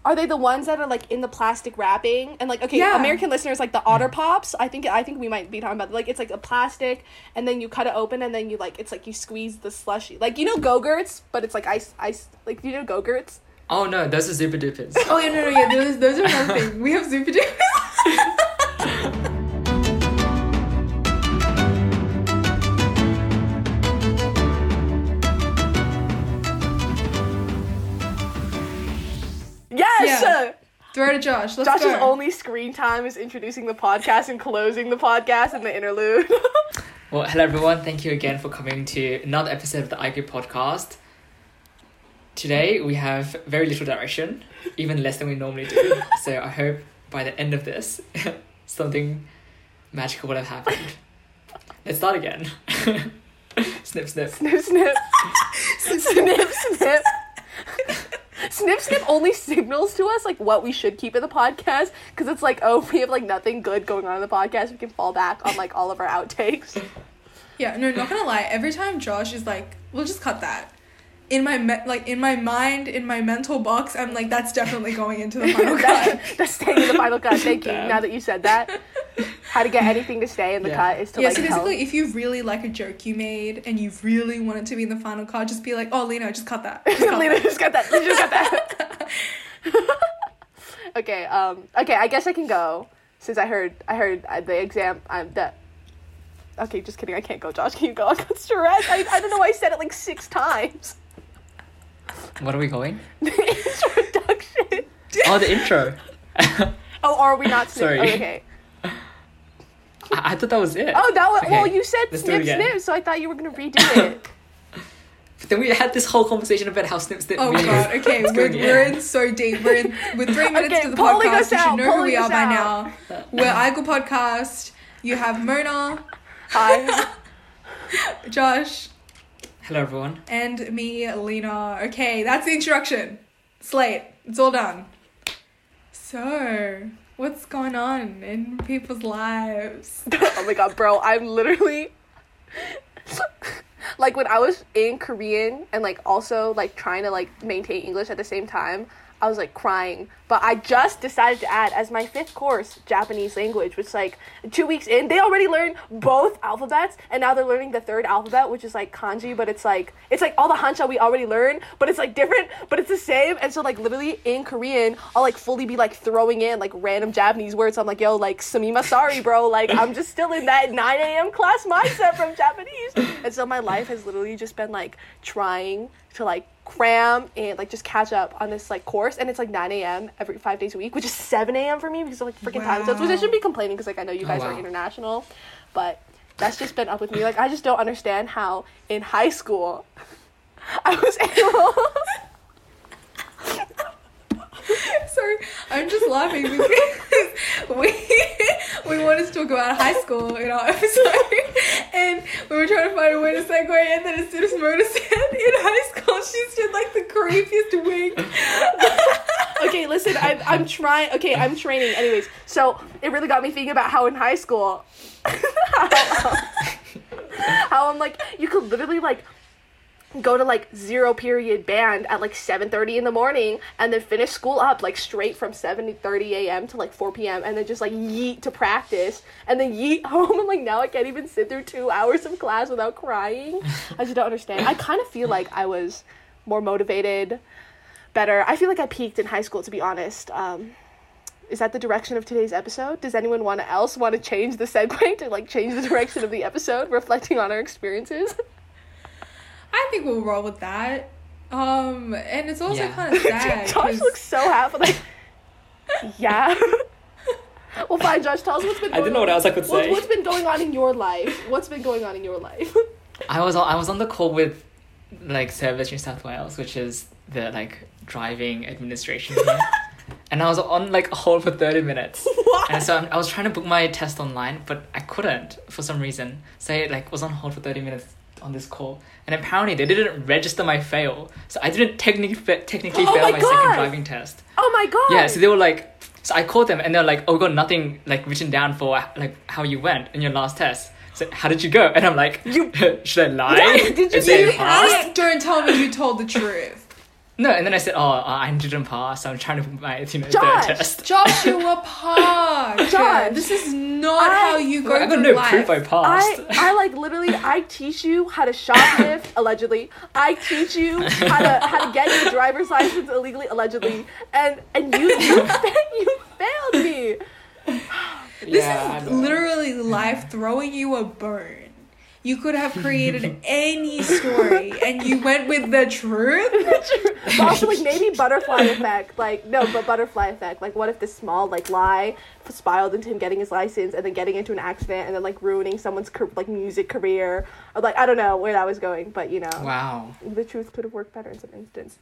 Are they the ones that are like in the plastic wrapping? And like, okay, Yeah. American listeners, like the Otter Pops. I think we might be talking about, like, it's like a plastic, and then you cut it open, and then you like, it's like you squeeze the slushy, like, you know, Go-Gurts, but it's like ice. Like, you know Go-Gurts? Oh no, those are Super Dupers. Oh yeah, no, yeah, those are another thing. We have Super Dupers. Yes. Yeah. Throw to Josh. Let's Josh's go. only screen time is introducing the podcast and closing the podcast and the interlude. Well, hello everyone. Thank you again for coming to another episode of the iGroup podcast. Today we have very little direction, even less than we normally do. So I hope by the end of this, something magical will have happened. Let's start again. Snip, snip. Snip, snip. Snip, snip. Snip Snip only signals to us like what we should keep in the podcast, because it's like, oh, we have like nothing good going on in the podcast, we can fall back on like all of our outtakes. Yeah, no, not gonna lie. Every time Josh is like, we'll just cut that. In my mind, in my mental box, I'm like, that's definitely going into the final cut. That's staying in the final cut. Thank you. Damn. Now that you said that, how to get anything to stay in the cut is to Yeah, like so tell. basically, if you really like a joke you made and you really want it to be in the final cut, just be like, oh, Lena, just cut that. Just cut Lena, that. just got that. You just got that. Okay. Okay. I guess I can go since I heard the exam. Okay, just kidding. I can't go. Josh, can you go? I got stressed. I don't know why I said it like 6 times. What are we going? The introduction. Oh, the intro. Oh, or are we not? Sorry. Oh, okay. I thought that was it. Oh, that was. Okay, Well, you said let's do it snip again. snip, so I thought you were gonna redo it. But then we had this whole conversation about how snip, snip Oh means. god, okay, It's going we're in. in so deep. We're in with 3 minutes Okay, to the polling podcast. us You should out, know who polling we are us by out. now. We're Igle Podcast. You have Mona, Hi. Josh, Hello everyone. and me, Lena. Okay, that's the introduction. Slate. It's all done. So, what's going on in people's lives? Oh my god, bro, I'm literally like, when I was in Korean and like also like trying to like maintain English at the same time, I was like crying. But I just decided to add as my 5th course Japanese language, which like 2 weeks in, they already learned both alphabets, and now they're learning the 3rd alphabet, which is like kanji, but it's like all the Hanja we already learned, but it's like different, but it's the same. And so like literally in Korean, I'll like fully be like throwing in like random Japanese words. I'm like, yo, like samima sorry, bro, like I'm just still in that 9 a.m. class mindset from Japanese. And so my life has literally just been like trying to like cram and like just catch up on this like course, and it's like 9 a.m. every 5 days a week, which is 7 a.m. for me because of like freaking time zones, which I shouldn't be complaining because like I know you guys are international, but that's just been up with me. Like, I just don't understand how in high school I was able Sorry, I'm just laughing because we wanted to talk about high school in our episode, and we were trying to find a way to segue, and then as soon as Mona said in high school, she did like the creepiest wink. Okay, listen, I'm trying. Okay, I'm training. Anyways, so it really got me thinking about how in high school, how I'm like, you could literally like go to like 0 period band at like 7:30 in the morning, and then finish school up like straight from 7:30 a.m. to like 4 p.m. and then just like yeet to practice and then yeet home, and like now I can't even sit through 2 hours of class without crying. I just don't understand. I kind of feel like I was more motivated, better. I feel like I peaked in high school, to be honest. Is that the direction of today's episode? Does anyone else want to change the segue to like change the direction of the episode, reflecting on our experiences? I think we'll roll with that. And it's also kind of sad. Josh looks so happy. Like, yeah. Well, fine, Josh. Tell us what's been going on. I didn't know what else I could say. What's been going on in your life? What's been going on in your life? I was on the call with like Service New South Wales, which is the like driving administration here. And I was on like a hold for 30 minutes. What? And so I was trying to book my test online, but I couldn't for some reason. So I like was on hold for 30 minutes on this call, and apparently they didn't register my fail, so I didn't technically fail my second driving test. Oh my god! Yeah, so they were like, so I called them and they're like, oh, we got nothing like written down for like how you went in your last test. So how did you go? And I'm like, should I lie? Yeah, did you and say I really passed? Don't tell me you told the truth. No, and then I said, I didn't pass, so I'm trying to put my, third Josh! test. Joshua Park. Josh, This is not how you go I got through no life. proof I passed. I like literally I teach you how to shoplift allegedly. I teach you how to get your driver's license illegally allegedly, and you failed me. This I is know. literally life throwing you a bone. You could have created any story, and you went with the truth. But also like maybe butterfly effect. Like no, but butterfly effect. Like what if this small like lie spiraled into him getting his license and then getting into an accident and then like ruining someone's like music career. Or like I don't know where that was going, but you know. Wow. The truth could have worked better in some instance.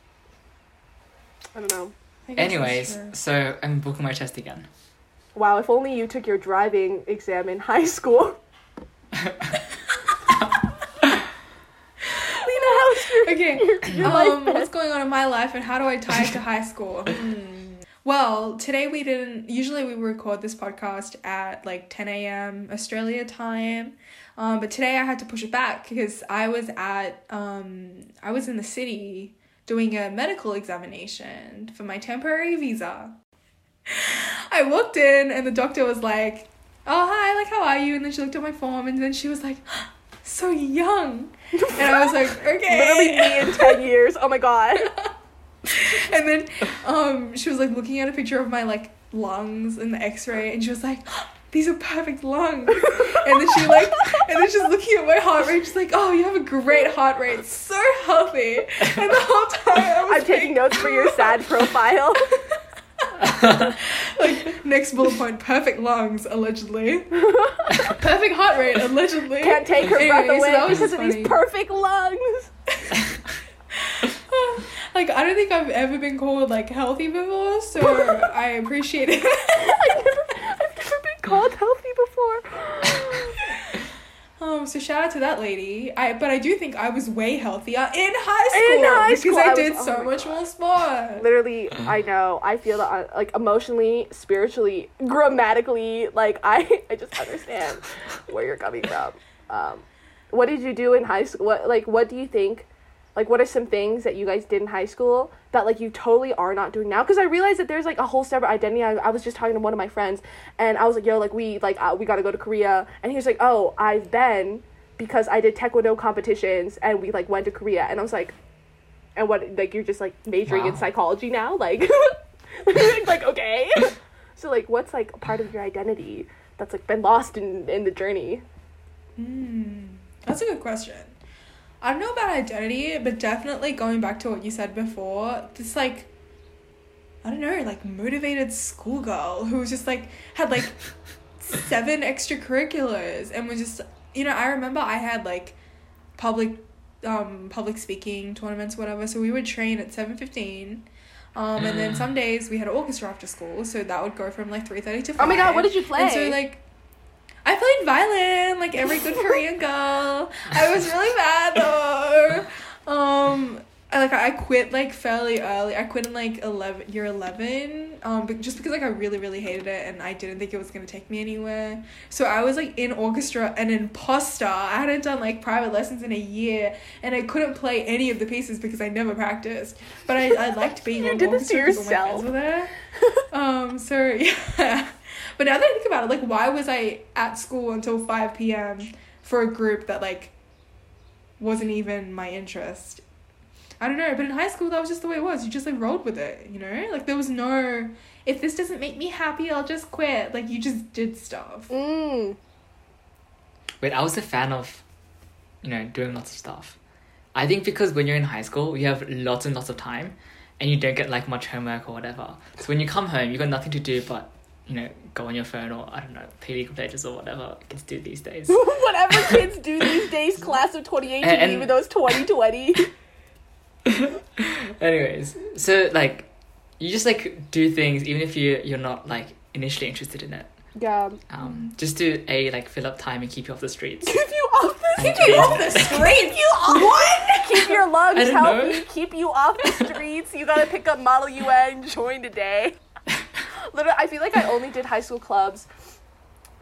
I don't know. I guess Anyways, that's true. so I'm booking my test again. Wow, if only you took your driving exam in high school. Lena, how's your Okay, your life been? what's going on in my life and how do I tie it to high school? Well, today usually we record this podcast at like 10 a.m. Australia time. But today I had to push it back because I was in the city doing a medical examination for my temporary visa. I walked in and the doctor was like, "Oh, hi, like, how are you?" And then she looked at my form and then she was like, "So young." And I was like, "Okay." Literally me in 10 years. Oh my god. And then she was like looking at a picture of my like lungs in the x-ray and she was like, "These are perfect lungs." And then she's looking at my heart rate, she's like, "Oh, you have a great heart rate, so healthy." And the whole time I was I'm taking notes for your sad profile. like, next bullet point, perfect lungs, allegedly. Perfect heart rate, allegedly. Can't take her breath Anyway, so away that was because just of these funny. perfect lungs. Like, I don't think I've ever been called like healthy before, so I appreciate it. I've never been called healthy before. So shout out to that lady. But I do think I was way healthier in high school because school, I I did was- so oh my much God. more sport. Literally, I know. I feel that, like, emotionally, spiritually, grammatically, like, I just understand where you're coming from. What did you do in high school? What do you think, like, what are some things that you guys did in high school that, like, you totally are not doing now? Because I realized that there's, like, a whole separate identity. I was just talking to one of my friends, and I was like, yo, like, we gotta go to Korea. And he was like, oh, I've been, because I did taekwondo competitions, and we, like, went to Korea. And I was like, and what, like, you're just, like, majoring in Wow. psychology now? Like, like, okay. So, like, what's, like, part of your identity that's, like, been lost in the journey? That's a good question. I don't know about identity, but definitely going back to what you said before, this like, I don't know, like motivated schoolgirl who was just like, had like 7 extracurriculars and was just, I remember I had like public speaking tournaments, whatever, so we would train at 7:15. And then some days we had orchestra after school, so that would go from like 3:30 to 5. Oh my god, what did you play? And so like, I played violin like every good Korean girl. I was really bad though. I quit like fairly early. I quit in like year 11. But just because like I really, really hated it and I didn't think it was gonna take me anywhere. So I was like in orchestra, an imposter. I hadn't done like private lessons in a year, and I couldn't play any of the pieces because I never practiced. But I liked being You on did this to orchestra because all my yourself. friends were there. So yeah. But now that I think about it, like, why was I at school until 5 p.m. for a group that, like, wasn't even my interest? I don't know, but in high school, that was just the way it was. You just, like, rolled with it, you know? Like, there was no, if this doesn't make me happy, I'll just quit. Like, you just did stuff. Mm. Wait, I was a fan of, doing lots of stuff. I think because when you're in high school, you have lots and lots of time, and you don't get, like, much homework or whatever. So when you come home, you got nothing to do but, go on your phone or, I don't know, play League of Legends or whatever kids do these days. Whatever kids do these days, class of 2018, And- even though it's 2020. Anyways, so, like, you just, like, do things even if you're not, like, initially interested in it. Yeah. Just to, like, fill up time and keep you off the streets. Keep you off the Keep streets. you off the Keep you off. What? Keep your lungs I don't healthy. know. Keep you off the streets. You gotta pick up Model UN. Join today. Literally, I feel like I only did high school clubs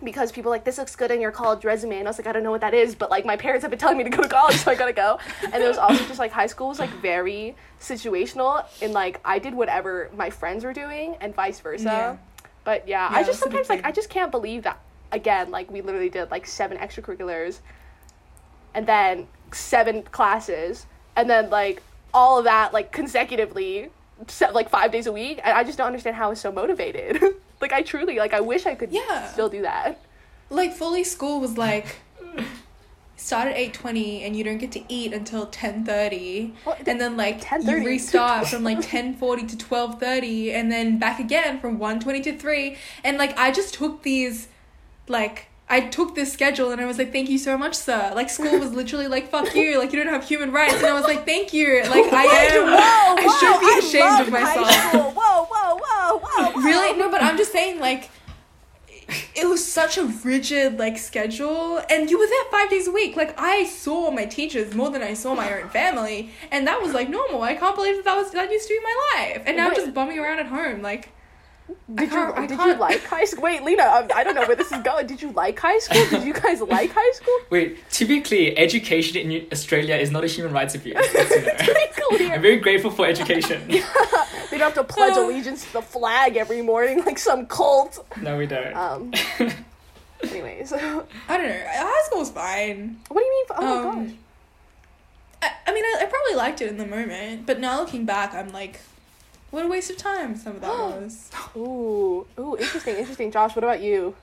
because people were like, this looks good in your college resume, and I was like, I don't know what that is, but like my parents have been telling me to go to college, so I gotta go. And it was also just like high school was like very situational, and like I did whatever my friends were doing and vice versa. Yeah. But yeah, Yeah, I just that's a big sometimes like thing. I just can't believe that again, like we literally did like 7 extracurriculars and then 7 classes and then like all of that like consecutively like 5 days a week, and I just don't understand how I was so motivated. Like I truly like I wish I could still do that. Like fully school was like start at 8:20 and you don't get to eat until 10:30, and then like 10:30 you restart from like 10:40 to 12:30, and then back again from 1:20 to 3. And like I just took these like I took this schedule and I was like, thank you so much, sir. Like school was literally like, fuck you, like you don't have human rights. And I was like, thank you. Like I should be ashamed of myself. Whoa. Really? No, but I'm just saying, like, it was such a rigid, like, schedule, and you were there 5 days a week. Like, I saw my teachers more than I saw my own family, and that was, like, normal. I can't believe that used to be my life. And now I'm just bumming around at home, like, Did you like high school? Wait, Lena, I don't know where this is going. Did you like high school? Did you guys like high school? Wait, to be clear, education in Australia is not a human rights abuse. That's, you know. To be clear. I'm very grateful for education. They don't have to pledge allegiance to the flag every morning like some cult. No, we don't. Anyways. I don't know. High school was fine. What do you mean? Oh my gosh. I mean, I probably liked it in the moment, but now looking back, I'm like, what a waste of time some of that was. Ooh, interesting. Josh, what about you?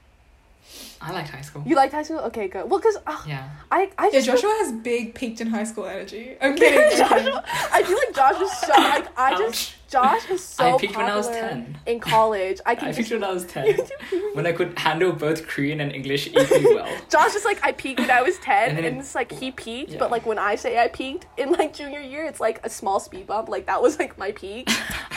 I liked high school. You liked high school? Okay, good. Well, because Yeah. I just Joshua has big peaked in high school energy. I'm kidding. I feel like Josh is so like Josh is so I peaked when I was popular 10. in college. I peaked when I was 10. When I could handle both Korean and English equally well. Josh is like, I peaked when I was 10, And and, then it's like he peaked, yeah. but like when I say I peaked in like junior year, it's like a small speed bump. Like that was like my peak.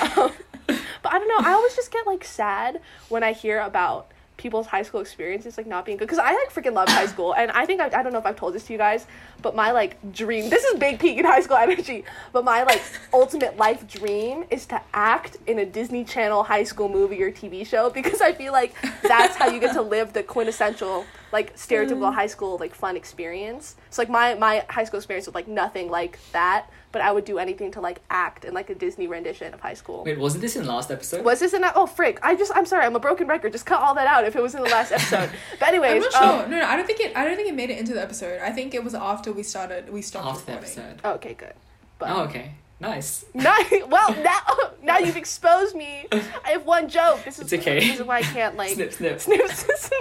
But I don't know. I always just get like sad when I hear about people's high school experiences like not being good, because I like freaking love high school, and I think I don't know if I've told this to you guys, but my like dream, this is big peak in high school energy, but my like ultimate life dream is to act in a Disney Channel high school movie or TV show, because I feel like that's how you get to live the quintessential like stereotypical high school like fun experience. So like my high school experience was like nothing like that, but I would do anything to like act in like a Disney rendition of high school. Wait, wasn't this in last episode? Was this in that? Oh, frick. I'm sorry. I'm a broken record. Just cut all that out if it was in the last episode. But anyways. I'm not sure. No, I don't think it made it into the episode. I think it was after we stopped After the recording. episode. Oh, okay, good. But, Oh, okay. Nice. well, now you've exposed me. I have one joke. This is It's okay. This is why I can't like Snip, snip. snip.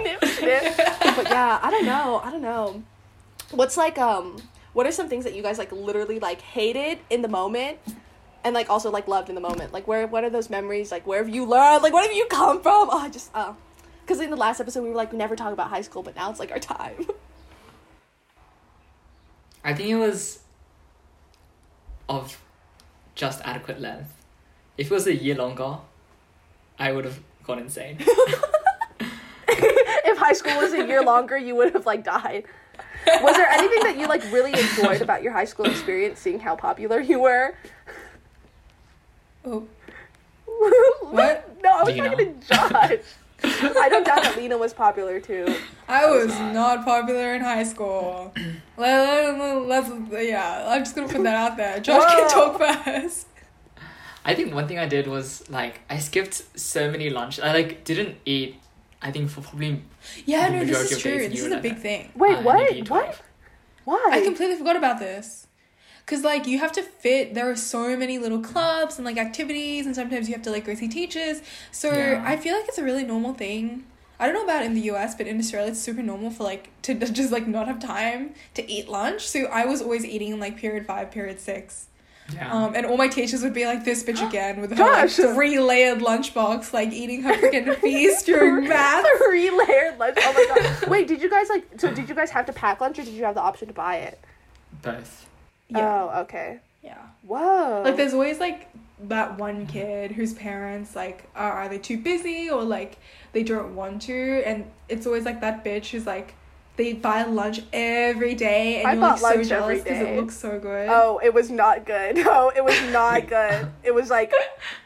But yeah, I don't know. What's like what are some things that you guys like literally like hated in the moment and like also like loved in the moment? Like what are those memories? Like where have you learned? Like what have you come from? Oh, I just because in the last episode we were like, we never talk about high school, but now it's like our time. I think it was of just adequate length. If it was a year longer, I would have gone insane. If high school was a year longer, you would have like died. Was there anything that you like really enjoyed about your high school experience, seeing how popular you were? Oh. What? No, I was Lena. talking to Josh. I don't doubt that Lena was popular too. I was not popular in high school. Let's I'm just gonna put that out there. Josh can talk first. I think one thing I did was like I skipped so many lunch. I like didn't eat. I think for probably Yeah, the no, majority this is of true. days in This is a uni. big thing. Wait, what? maybe 12. What? Why? I completely forgot about this. Because, like, you have to fit, there are so many little clubs and, like, activities, and sometimes you have to, like, go see teachers. So, Yeah. I feel like it's a really normal thing. I don't know about in the US, but in Australia, it's super normal for, like, to just, like, not have time to eat lunch. So, I was always eating in, like, period 5, period 6. Yeah. And all my teachers would be like, this bitch again, with her, like, Josh! 3-layered lunchbox, like, eating her freaking feast during math. 3-layered lunch. Oh my god. Wait, did you guys have to pack lunch, or did you have the option to buy it? Both. Yeah. Oh, okay. Yeah. Whoa. Like, there's always, like, that one kid whose parents, like, are either too busy or, like, they don't want to. And it's always, like, that bitch who's, like, they buy lunch every day. And I you're, bought like, so lunch every jealous because day. it looks so good. Oh, it was not good. No, it was not good. It was like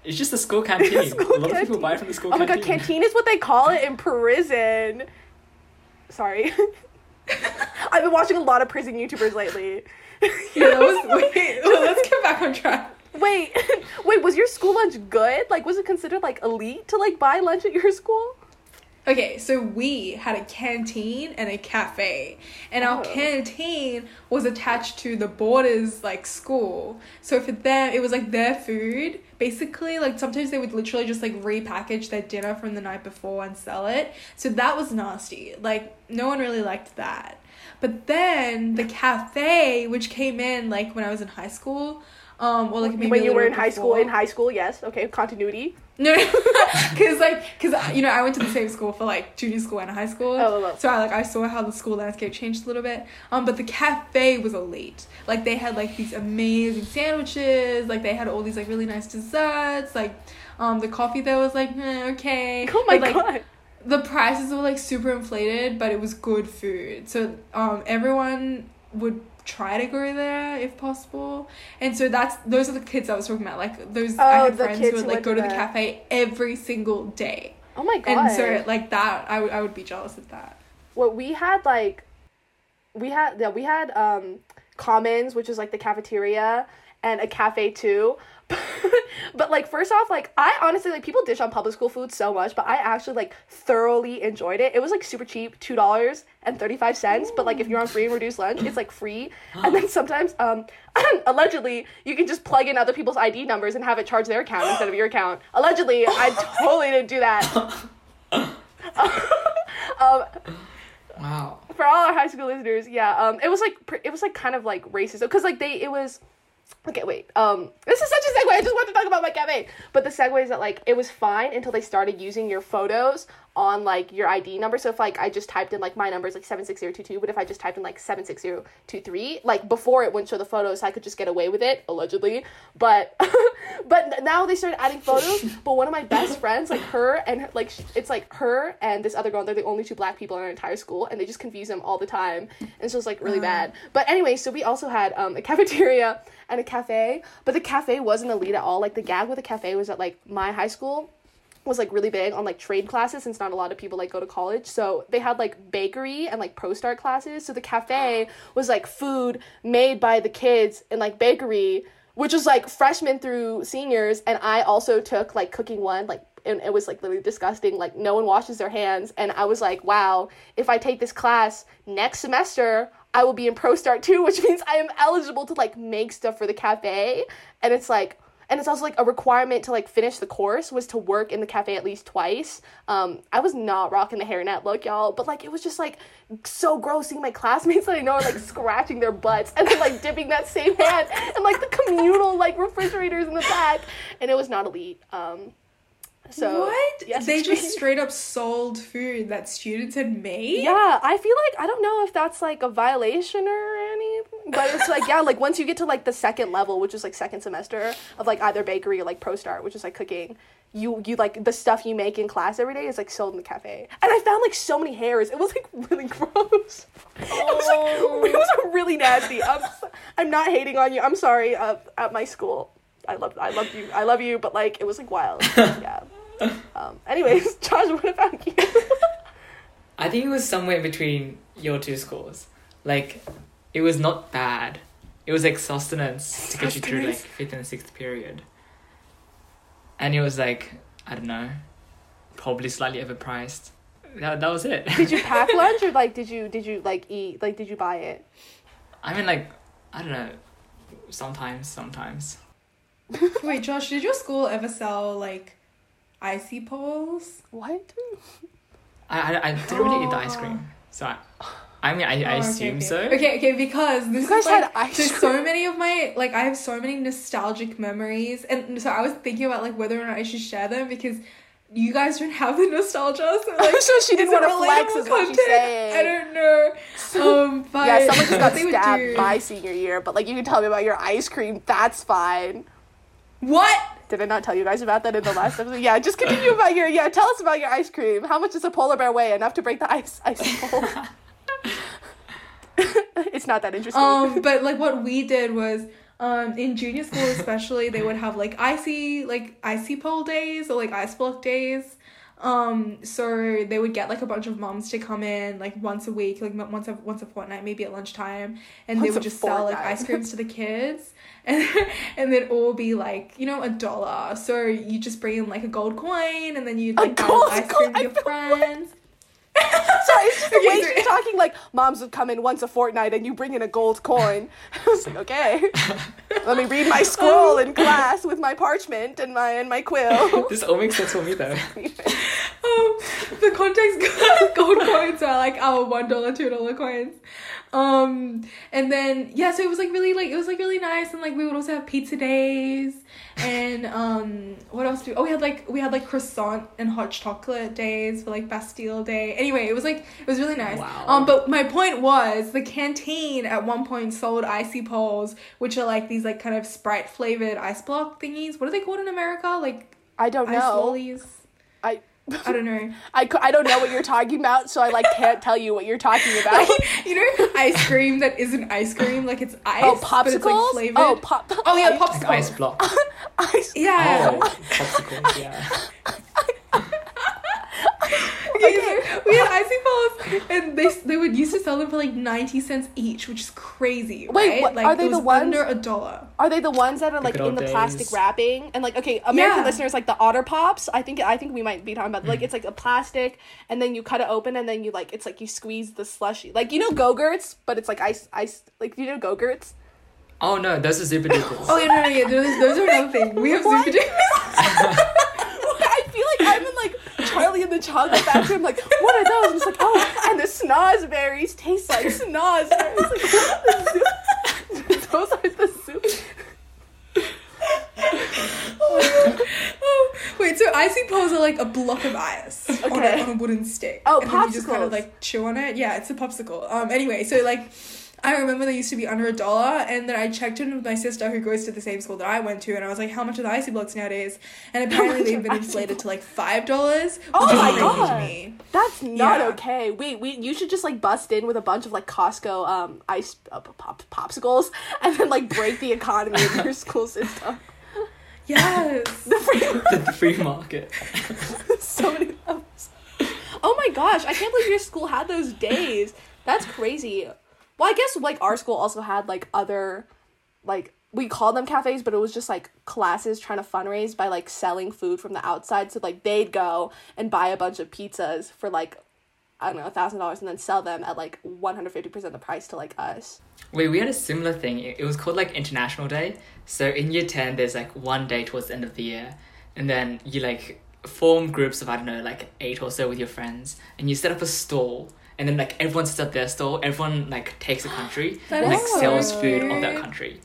It's just the school canteen. School a lot of people canteen. buy it from the school Oh my canteen. god, canteen is what they call it in prison. Sorry. I've been watching a lot of prison YouTubers lately. Yeah, that was wait. Well, let's get back on track. Wait, was your school lunch good? Like, was it considered, like, elite to, like, buy lunch at your school? Okay, so we had a canteen and a cafe, and our canteen was attached to the boarders' like school. So for them, it was like their food. Basically, like sometimes they would literally just like repackage their dinner from the night before and sell it. So that was nasty. Like no one really liked that. But then the cafe, which came in like when I was in high school, or like maybe when a you were little in high school. before. In high school, yes. Okay, continuity. No, because you know I went to the same school for like junior school and high school, so I saw how the school landscape changed a little bit. But the cafe was elite. Like they had like these amazing sandwiches, like they had all these like really nice desserts. Like, the coffee there was like okay. Oh my but, like, god. the prices were like super inflated, but it was good food. So everyone would try to go there if possible, and so those are the kids I was talking about. Like those, I had friends who would like go to the cafe every single day. Oh my god. And so like that, I would be jealous of that. Well, we had Commons, which is like the cafeteria, and a cafe too. But like first off, like I honestly like people dish on public school food so much, but I actually like thoroughly enjoyed it. It was like super cheap, $2.35. But like if you're on free and reduced lunch, it's like free. And then sometimes allegedly you can just plug in other people's ID numbers and have it charge their account instead of your account. Allegedly, I totally didn't do that. Wow. For all our high school listeners, yeah, it was like kind of like racist because like okay, wait. This is such a segue. I just want to talk about my cafe. But the segue is that, like, it was fine until they started using your photos on, like, your ID number. So if, like, I just typed in, like, my number is, like, 76022, but if I just typed in, like, 76023, like, before it wouldn't show the photos, so I could just get away with it, allegedly. But now they started adding photos. But one of my best friends, like, it's, like, her and this other girl, they're the only two black people in our entire school, and they just confuse them all the time. And so it's, like, really bad. But anyway, so we also had a cafeteria and a cafe, but the cafe wasn't elite at all. Like, the gag with the cafe was that, like, my high school was, like, really big on, like, trade classes since not a lot of people, like, go to college. So they had, like, bakery and, like, pro-start classes. So the cafe was, like, food made by the kids in, like, bakery, which was, like, freshmen through seniors. And I also took, like, cooking one, like, and it was, like, literally disgusting. Like, no one washes their hands. And I was like, wow, if I take this class next semester, I will be in Pro Start too, which means I am eligible to, like, make stuff for the cafe. And it's, like, and it's also, like, a requirement to, like, finish the course was to work in the cafe at least twice. I was not rocking the hairnet look, y'all, but, like, it was just, like, so gross seeing my classmates that I know are, like, scratching their butts and then, like, dipping that same hand and, like, the communal, like, refrigerators in the back. And it was not elite. So what? Yes, they just straight up sold food that students had made? Yeah, I feel like, I don't know if that's, like, a violation or anything, but it's, like, yeah, like, once you get to, like, the second level, which is, like, second semester of, like, either bakery or, like, Pro Start, which is, like, cooking, you like, the stuff you make in class every day is, like, sold in the cafe. And I found, like, so many hairs. It was, like, really gross. It was really nasty. I'm not hating on you. I'm sorry, at my school. I love you, but, like, it was, like, wild. Yeah. Anyways, Josh, what about you? I think it was somewhere between your two schools. Like, it was not bad. It was like sustenance to get you through, like, 5th and 6th period. And it was, like, I don't know, probably slightly overpriced. That was it. Did you pack lunch or, like, did you like, eat? Like, did you buy it? I mean, like, I don't know, sometimes. Wait, Josh, did your school ever sell, like, icy poles? What? I didn't really eat the ice cream, so I assume so. Okay, because this you guys is, like, had ice there's cream? so many of my, like, I have so many nostalgic memories, and so I was thinking about, like, whether or not I should share them, because you guys don't have the nostalgia, so, like, so she didn't is it want to flex relatable is what she's content? saying. I don't know. But Yeah, someone just got what they would stabbed do- my senior year, but, like, you can tell me about your ice cream, that's fine. What? Did I not tell you guys about that in the last episode? Yeah, just continue about tell us about your ice cream. How much does a polar bear weigh? Enough to break the ice pole? It's not that interesting. But, like, what we did was, In junior school especially, they would have like icy pole days or like ice block days. So they would get like a bunch of moms to come in like once a week, like once a fortnight, maybe at lunchtime, and they would just sell like ice creams to the kids, and they'd all be like, you know, $1. So you just bring in like a gold coin, and then you'd like buy ice cream with your friends. Sorry, it's just the way she's talking, like, moms would come in once a fortnight and you bring in a gold coin. I was like, okay, let me read my scroll in class with my parchment and my quill. This all makes sense for me though. The context gold coins are like our $1, $2 coins. And then so it was like really nice, and like we would also have pizza days, and what else we had like croissant and hot chocolate days for like Bastille Day. Anyway, it was really nice. Wow. But my point was the canteen at one point sold icy poles, which are like these like kind of Sprite flavored ice block thingies. What are they called in America? Like, I don't know. Ice lollies. I don't know. I don't know what you're talking about, so I like can't tell you what you're talking about. You know, ice cream that isn't ice cream, like it's ice. Oh, popsicles. But it's like flavored. Oh Yeah, popsicles. Like ice block. Ice. Yeah. Oh, popsicles. Yeah. Okay, so we had icy balls, and they would used to sell them for like 90 cents each, which is crazy. Wait, right? what, like, are they it was the ones under $1? Are they the ones that are like Good old in the days. plastic wrapping? And like, okay, American Yeah. listeners, like the Otter Pops, I think we might be talking about, like, it's like a plastic, and then you cut it open, and then you like, it's like you squeeze the slushy, like, you know, Go-Gurts, but it's like ice, like, you know Go-Gurts? Oh no, those are Super Dupers. Oh yeah, those are another thing. We have What? Super Dupers. I feel like I'm in like Charlie and the Chocolate Factory. I'm like, what are those? I'm just like, oh, and the snozberries taste like snozberries. Like, those are the soup. Wait, so icy poles are like a block of ice Okay. on a wooden stick. Oh, and then you just kind of popsicles. like chew on it. Yeah, it's a popsicle. Anyway, so like I remember they used to be under $1, and then I checked in with my sister who goes to the same school that I went to, and I was like, how much are the icy blocks nowadays? And apparently they've been inflated to like $5. Oh which is my crazy God. to me. That's not Yeah. okay. You should just like bust in with a bunch of like Costco ice popsicles, and then like break the economy of your school system. Yes. The free market. So many levels. Oh my gosh, I can't believe your school had those days. That's crazy. Well, I guess like our school also had like other, like, we called them cafes, but it was just like classes trying to fundraise by like selling food from the outside. So like they'd go and buy a bunch of pizzas for like, I don't know, $1,000, and then sell them at like 150% the price to like us. Wait, we had a similar thing. It was called like International Day. So in year 10, there's like one day towards the end of the year, and then you like form groups of, I don't know, like 8 or so with your friends, and you set up a stall. And then, like, everyone sets up their stall. Everyone, like, takes a country That and, like, is so sells food of that cute. country.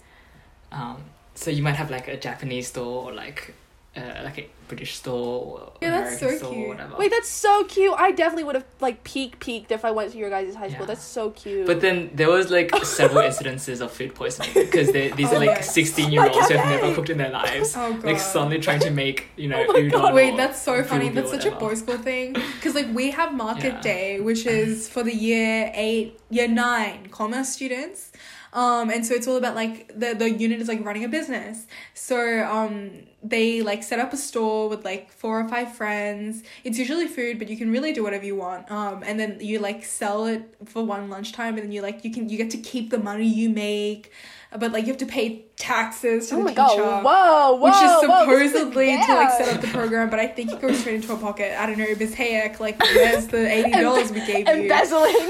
So you might have, like, a Japanese store or, like a British store or Yeah, that's American so store cute. or whatever. Wait, that's so cute. I definitely would have like peaked if I went to your guys' high school. Yeah. That's so cute. But then there was, like, several incidences of food poisoning because these Oh are, like, my- 16-year-olds who have Okay. never cooked in their lives. Oh, God. Like, suddenly trying to make, you know, Oh my udon God. Wait, or that's so funny. fugu or That's such a whatever. boys' school thing. Because, like, we have market Yeah. day, which is for the year 9 commerce students. And so it's all about, like, the unit is, like, running a business. So, they, like, set up a store with, like, 4 or 5 friends. It's usually food, but you can really do whatever you want. And then you, like, sell it for one lunchtime, and then you get to keep the money you make. But, like, you have to pay taxes to oh the my teacher. god! Whoa! Which is whoa, this is supposedly to like set scam. up the program, but I think it goes straight into a pocket. I don't know, Miss Hayek, like, where's the $80 we gave you? Embezzling.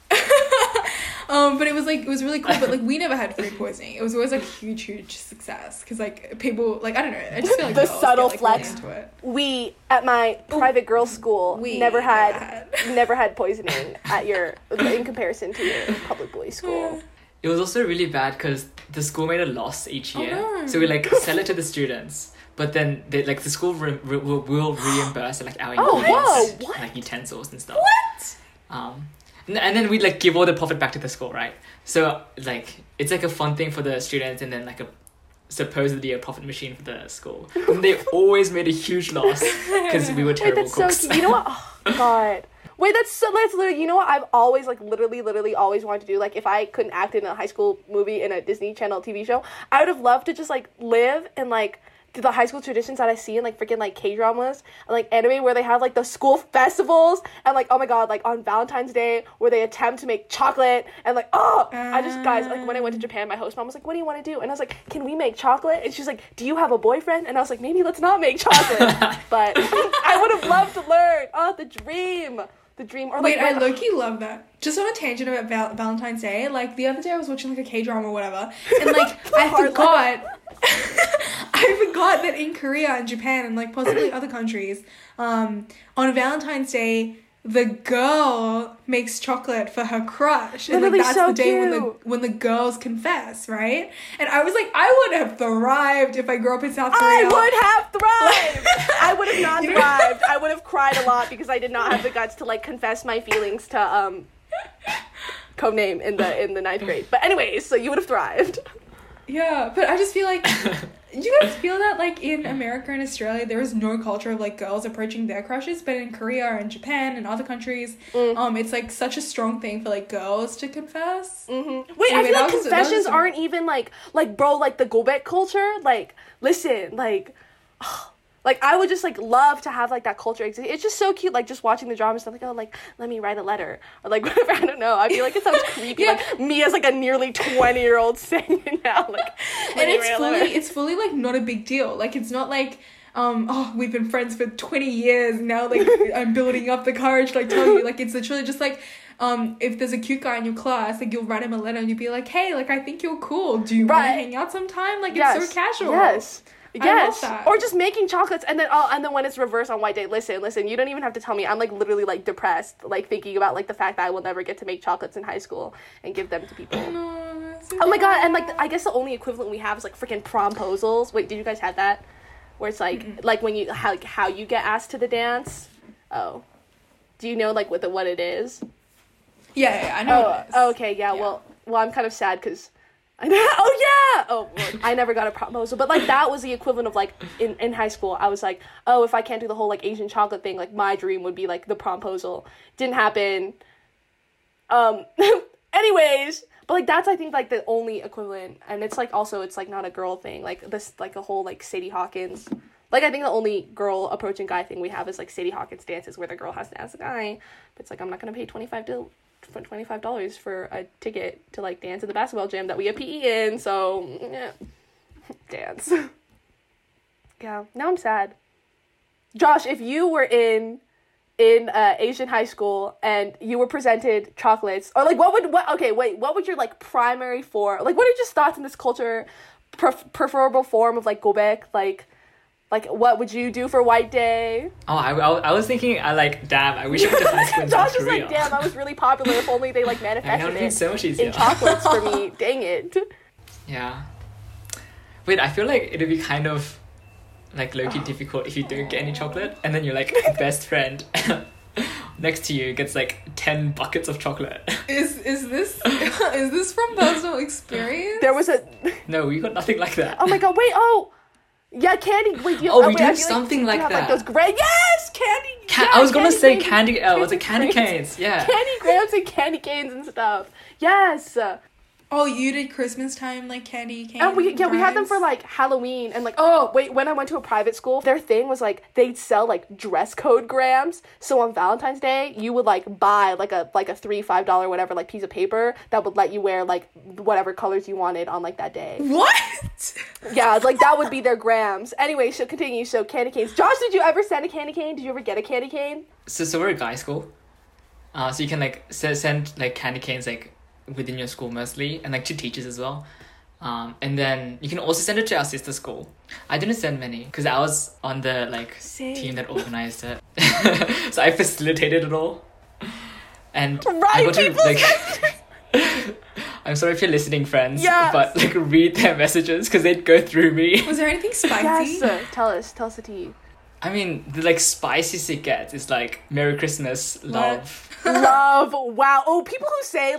But it was really cool. But like, we never had food poisoning. It was always like huge success because like people, like, I don't know. I just feel like The girls subtle get, like, really flex. into it. We at my private girls' school We never never had poisoning at your in comparison to your public boys' school. It was also really bad because the school made a loss each Oh, year. no. So we, like, sell it to the students. But then, the school will reimburse, like, our Oh, ingredients, whoa, what? like, utensils and stuff. And then we, like, give all the profit back to the school, right? So, like, it's, like, a fun thing for the students and then, like, supposedly a profit machine for the school. And they always made a huge loss because we were Wait, terrible that's cooks. so cute. You know what? Oh, God. Wait, that's literally, you know what I've always, like, literally always wanted to do? Like, if I couldn't act in a high school movie, in a Disney Channel TV show, I would have loved to just, like, live in, like, the high school traditions that I see in, like, freaking, like, K-dramas and, like, anime, where they have, like, the school festivals and, like, oh my god, like, on Valentine's Day, where they attempt to make chocolate and, like, I just, guys, like, when I went to Japan, my host mom was like, what do you want to do? And I was like, can we make chocolate? And she's like, do you have a boyfriend? And I was like, maybe let's not make chocolate. But I would have loved to learn. Oh, the dream. Or, like, wait, I low-key love that. Just on a tangent about Valentine's Day, like, the other day I was watching, like, a K-drama or whatever, and, like, I forgot that in Korea and Japan and, like, possibly other countries, on Valentine's Day, the girl makes chocolate for her crush. And, like, Literally that's so the day cute. when the girls confess, right? And I was like, I would have thrived if I grew up in South Korea. I would have thrived. I would have not You know? thrived. I would have cried a lot because I did not have the guts to, like, confess my feelings to codename in the 9th grade. But anyways, so you would have thrived. Yeah, but I just feel like, you guys feel that, like, in America and Australia, there is no culture of, like, girls approaching their crushes, but in Korea and Japan and other countries, it's, like, such a strong thing for, like, girls to confess. Mm-hmm. Wait, Anyway, I feel like that was confessions aren't even, like, bro, like, the Gobek culture, like, listen, like, like, I would just, like, love to have, like, that culture exist. It's just so cute, like, just watching the drama and stuff, like, oh, like, let me write a letter, or, like, whatever, I don't know, I feel like it sounds creepy, Yeah. like, me as, like, a nearly 20-year-old saying it now, like, And it's fully, like, not a big deal. Like, it's not like, we've been friends for 20 years, now, like, I'm building up the courage to, like, tell you. Like, it's literally just, like, if there's a cute guy in your class, like, you'll write him a letter and you'll be like, hey, like, I think you're cool. Do you want to hang out sometime? Like, it's so casual. Yes. I love that. Or just making chocolates and then when it's reversed on White Day, listen, you don't even have to tell me. I'm, like, literally, like, depressed, like, thinking about, like, the fact that I will never get to make chocolates in high school and give them to people. Oh my god, and, like, I guess the only equivalent we have is, like, freaking promposals. Wait, did you guys have that? Where it's, like, like, when you, how you get asked to the dance? Oh. Do you know, like, what it is? Yeah, I know what it is. Oh, okay, yeah. Well, I'm kind of sad because I never got a proposal, but, like, that was the equivalent of, like, in high school. I was like, oh, if I can't do the whole, like, Asian chocolate thing, like, my dream would be, like, the promposal. Didn't happen. Anyways, but, like, that's, I think, like, the only equivalent, and it's, like, also, it's, like, not a girl thing, like, this, like, a whole, like, Sadie Hawkins, like, I think the only girl approaching guy thing we have is, like, Sadie Hawkins dances, where the girl has to ask the guy, but it's, like, I'm not gonna pay $25 for a ticket to, like, dance in the basketball gym that we have PE in, so, yeah. Dance. Yeah, now I'm sad. Josh, if you were in Asian high school and you were presented chocolates, or, like, what would your, like, primary form, like, what are just thoughts in this culture, preferable form of, like, Gobek, like, what would you do for White Day? Oh, I was thinking, damn, I wish I went to high school in South Josh was Korea. like, damn, I was really popular. If only they, like, I mean, manifested that would be so much it easier. in chocolates for me. Dang it. Yeah. Wait, I feel like it'd be kind of, like, low-key difficult if you don't get any chocolate, and then your, like, best friend next to you gets, like, 10 buckets of chocolate. Is this from personal experience? There was a... No, we got nothing like that. Oh my god, wait, yeah, candy. Wait, do you, Oh, we wait, do I have feel something you like have, that. Like, those yes, candy. Yeah, I was gonna say canes. candy. Was it candy canes? Yeah. Candy grams and candy canes and stuff. Yes. Oh, you did Christmas time, like, candy cane And we had them drives? for, like, Halloween, and, like, when I went to a private school, their thing was, like, they'd sell, like, dress code grams, so on Valentine's Day, you would, like, buy, like a $3-5 whatever, like, piece of paper that would let you wear, like, whatever colors you wanted on, like, that day. What? Yeah, like, that would be their grams. Anyway, so continue, so candy canes. Josh, did you ever send a candy cane? Did you ever get a candy cane? So we're a guy school, so you can, like, send, like, candy canes, like, within your school mostly, and, like, to teachers as well, and then you can also send it to our sister school. I didn't send many because I was on the, like, Same. team that organized it. So I facilitated it all, and I Right, got to, people like, I'm sorry if you're listening, friends, Yes. but, like, read their messages because they'd go through me. Was there anything spicy? Yes. Tell us the tea. I mean, the, like, spiciest it gets is, like, Merry Christmas, love. Love. Wow. Oh, people who say, like,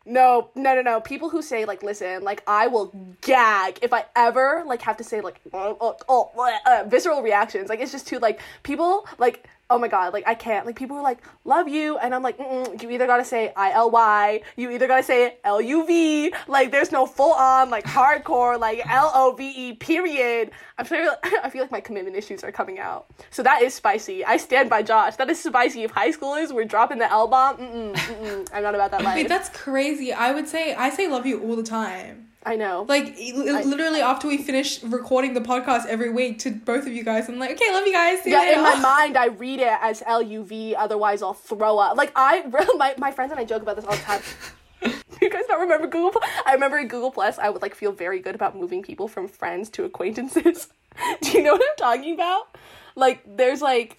No. People who say, like, listen, like, I will gag if I ever, like, have to say, like, visceral reactions. Like, it's just too, like, people, like, oh my god, like, I can't. Like, people are like, love you, and I'm like, you either gotta say ILY, you either gotta say LUV, like, there's no full-on, like, hardcore, like, LOVE, period. I feel like my commitment issues are coming out. So that is spicy. I stand by Josh. That is spicy. If high schoolers were dropping the L-bomb, I'm not about that life. Wait, that's crazy. I say love you all the time. I know. Like, literally after we finish recording the podcast every week to both of you guys, I'm like, okay, love you guys. See you later. In my mind, I read it as LUV, otherwise I'll throw up. Like, my friends and I joke about this all the time. You guys don't remember Google Plus? I remember in Google Plus, I would, like, feel very good about moving people from friends to acquaintances. Do you know what I'm talking about? Like, there's, like...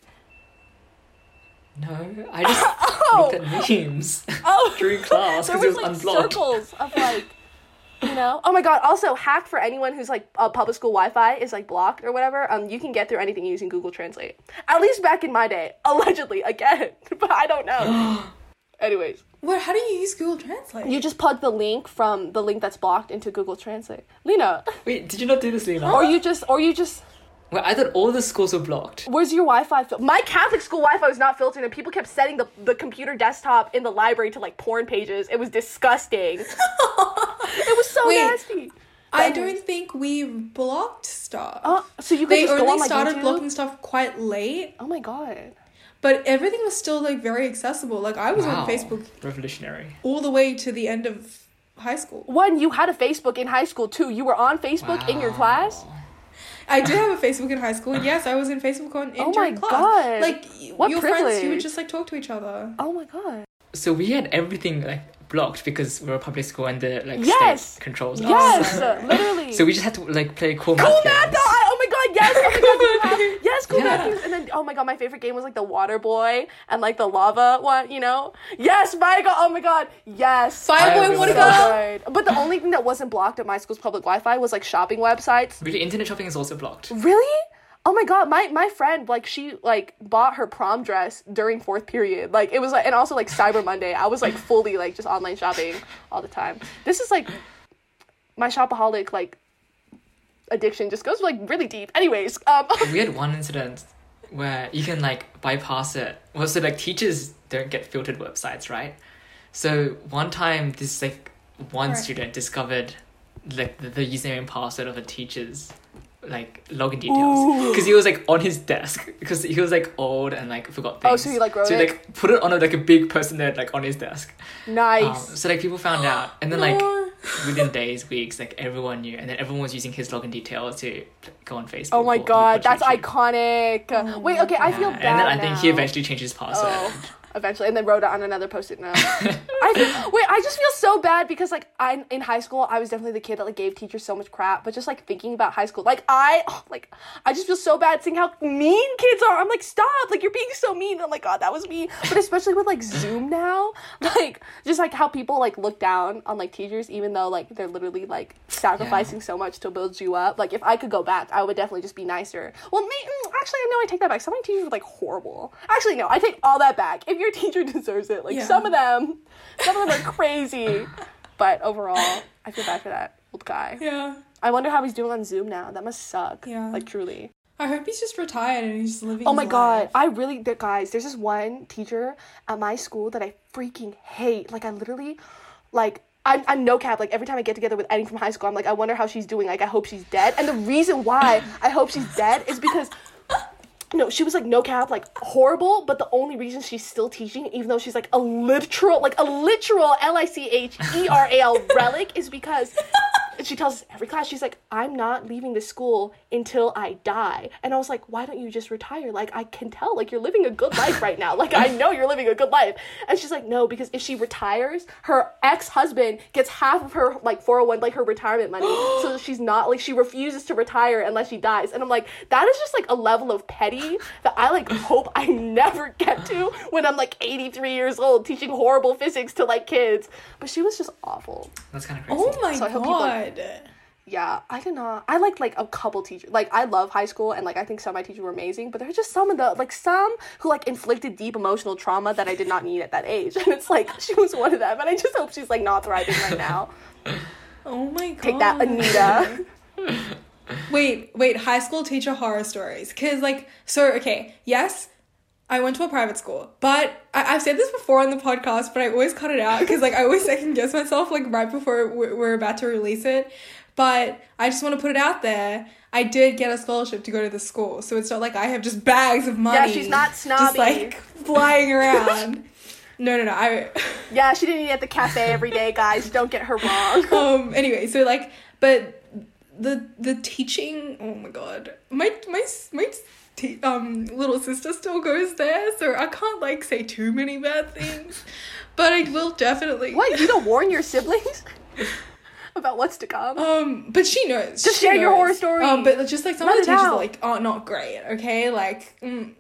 No, I just looked at memes during class because it was like, unblocked. Circles of, like... You know? Oh my god, also, hack for anyone who's, like, public school Wi-Fi is, like, blocked or whatever, you can get through anything using Google Translate. At least back in my day. Allegedly, again. But I don't know. Anyways. What? How do you use Google Translate? You just plug the link from the link that's blocked into Google Translate. Lena. Wait, did you not do this, Lena? Or you just... Well, I thought all the schools were blocked. Where's your Wi-Fi? My Catholic school Wi-Fi was not filtered, and people kept setting the computer desktop in the library to, like, porn pages. It was disgusting. It was so nasty. I don't think we blocked stuff. So you could just go on, like, They only started YouTube? blocking stuff quite late. Oh my god. But everything was still, like, very accessible. Like, I was on Facebook Revolutionary. all the way to the end of high school. One, you had a Facebook in high school, too. You were on Facebook in your class? I did have a Facebook in high school, and yes, I was in Facebook during class. God. Like, what your privilege. friends, you would just, like, talk to each other. Oh my god. So we had everything, like, blocked because we're a public school and the, like, state controls us. Yes, literally. So we just had to, like, play Cool Math games. Oh my god, yes! Oh my god, yes, Cool Math games. And then, oh my god, my favorite game was, like, the Water Boy and, like, the lava one, you know? Yes, my god, oh my god, yes. Fireboy Water Gun. But the only thing that wasn't blocked at my school's public Wi-Fi was, like, shopping websites. Really, internet shopping is also blocked. Really? Oh my god, my friend, like, she, like, bought her prom dress during 4th period. Like, it was, like, and also, like, Cyber Monday. I was, like, fully, like, just online shopping all the time. This is, like, my shopaholic, like, addiction just goes, like, really deep. Anyways, We had one incident where you can, like, bypass it. Well, so, like, teachers don't get filtered websites, right? So, one time, this, like, one student discovered, like, the username and password of a teacher's, like, login details, because he was, like, on his desk, because he was, like, old and, like, forgot things. Oh, so he, like, wrote so it? he, like, put it on like a big post-it note, like, on his desk. Nice. So, like, people found out, and then, like, within days, weeks, like, everyone knew, and then everyone was using his login details to go on Facebook. Oh my god, that's YouTube. iconic. Wait, okay, I feel bad and then I now. think he eventually changed his password. Eventually, and then wrote it on another post-it note. I just feel so bad because, like, in high school, I was definitely the kid that, like, gave teachers so much crap, but just, like, thinking about high school, like, I just feel so bad seeing how mean kids are. I'm like, stop, like, you're being so mean. I'm like, god, that was me. But especially with, like, Zoom now, like, just, like, how people, like, look down on, like, teachers, even though, like, they're literally, like, sacrificing so much to build you up. Like, if I could go back, I would definitely just be nicer. Well, actually, no, I take that back. Some of my teachers were, like, horrible. Actually, no, I take all that back. If your teacher deserves it, like, some of them are crazy. But overall, I feel bad for that old guy. Yeah. I wonder how he's doing on Zoom now. That must suck. Yeah. Like, truly. I hope he's just retired and he's just living Oh my his god, life. guys, there's this one teacher at my school that I freaking hate. Like, I literally, like, I'm no cap, like, every time I get together with Eddie from high school, I'm like, I wonder how she's doing. Like, I hope she's dead. And the reason why I hope she's dead is because... No, she was, like, no cap, like, horrible, but the only reason she's still teaching, even though she's, like, a literal LICHERAL relic, is because she tells us every class, she's like, I'm not leaving this school until I die. And I was like, why don't you just retire? Like, I can tell, like, you're living a good life right now. Like, I know you're living a good life. And she's like, no, because if she retires, her ex-husband gets half of her, like, 401, like, her retirement money. So she's not, like, she refuses to retire unless she dies. And I'm like, that is just, like, a level of petty that I, like, hope I never get to when I'm, like, 83 years old teaching horrible physics to, like, kids. But she was just awful. That's kind of crazy. Oh my So I hope god. Yeah, I did not. I like a couple teachers. Like, I love high school, and like I think some of my teachers were amazing, but there's just some of the like some who like inflicted deep emotional trauma that I did not need at that age. And it's like she was one of them, and I just hope she's like not thriving right now. Oh my god. Take that, Anita. Wait, high school teacher horror stories. Cause like, so okay, yes, I went to a private school, but I've said this before on the podcast, but I always cut it out because like I always second guess myself like right before we're about to release it. But I just want to put it out there. I did get a scholarship to go to the school, so it's not like I have just bags of money. Yeah, she's not snobby. Just like flying around. No. Yeah, she didn't eat at the cafe every day, guys. Don't get her wrong. Anyway, so like, but the teaching. Oh my god, my little sister still goes there, so I can't like say too many bad things, but I will definitely. What, you don't warn your siblings about what's to come? But she knows. Just share your horror story. But just like some of the Let it teachers out. are like, oh, not great. Okay, like,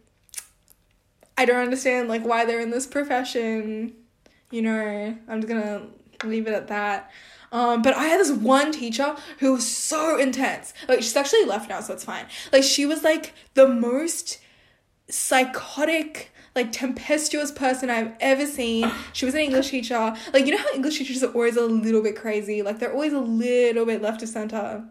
I don't understand like why they're in this profession. You know, I'm just gonna leave it at that. But I had this one teacher who was so intense. Like, she's actually left now, so it's fine. Like, she was, like, the most psychotic, like, tempestuous person I've ever seen. She was an English teacher. Like, you know how English teachers are always a little bit crazy? Like, they're always a little bit left of center.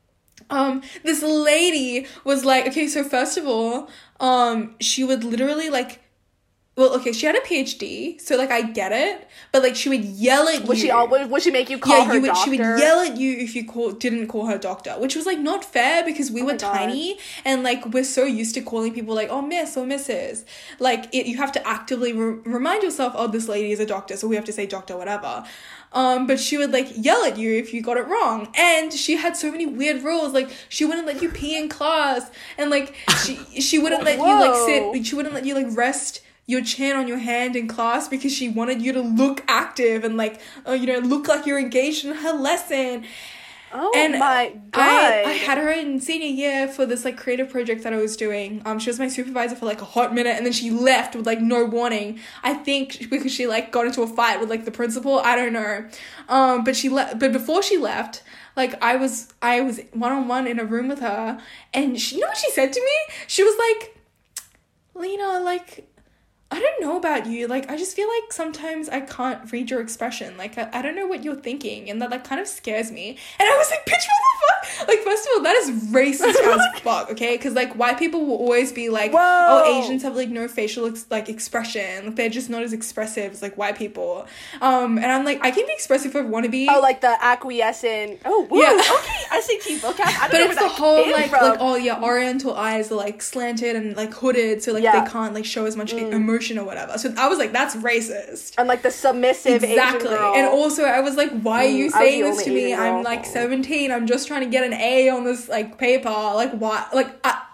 This lady was, like, okay, so first of all, she would literally, like, well, okay, she had a PhD, so, like, I get it, but, like, she would yell at you. Would she make you call her doctor? She would yell at you if you didn't call her doctor, which was, like, not fair because we were tiny, and, like, we're so used to calling people, like, oh, miss or Mrs. Like, you have to actively remind yourself, oh, this lady is a doctor, so we have to say doctor, whatever. But she would, like, yell at you if you got it wrong. And she had so many weird rules. Like, she wouldn't let you pee in class. And, like, she wouldn't let you, like, sit. She wouldn't let you, like, rest your chin on your hand in class because she wanted you to look active and, like, look like you're engaged in her lesson. Oh, and my God. I had her in senior year for this, like, creative project that I was doing. She was my supervisor for, like, a hot minute, and then she left with, like, no warning. I think because she, like, got into a fight with, like, the principal. I don't know. But before she left, like, I was one-on-one in a room with her, and you know what she said to me? She was like, Lena, like, I don't know about you, like, I just feel like sometimes I can't read your expression, like, I don't know what you're thinking, and that, like, kind of scares me, and I was like, bitch, what the fuck? Like, first of all, that is racist as fuck, okay, because, like, white people will always be like, Whoa. oh, Asians have, like, no facial, expression, like, they're just not as expressive as, like, white people, and I'm like, I can be expressive if I want to be. Oh, like the acquiescent. Oh, whoa, Yeah. Okay, SAT vocab. I don't But know it's where the that whole, came like, from. oh, yeah, oriental eyes are, like, slanted and, like, hooded, so, like, Yeah. they can't, like, show as much emotion or whatever. So I was like, that's racist. And like the submissive Asian girl. And also I was like, why are you I was saying the this to only me? Asian I'm girl. like 17. I'm just trying to get an A on this, like, paper. Like, why? Like,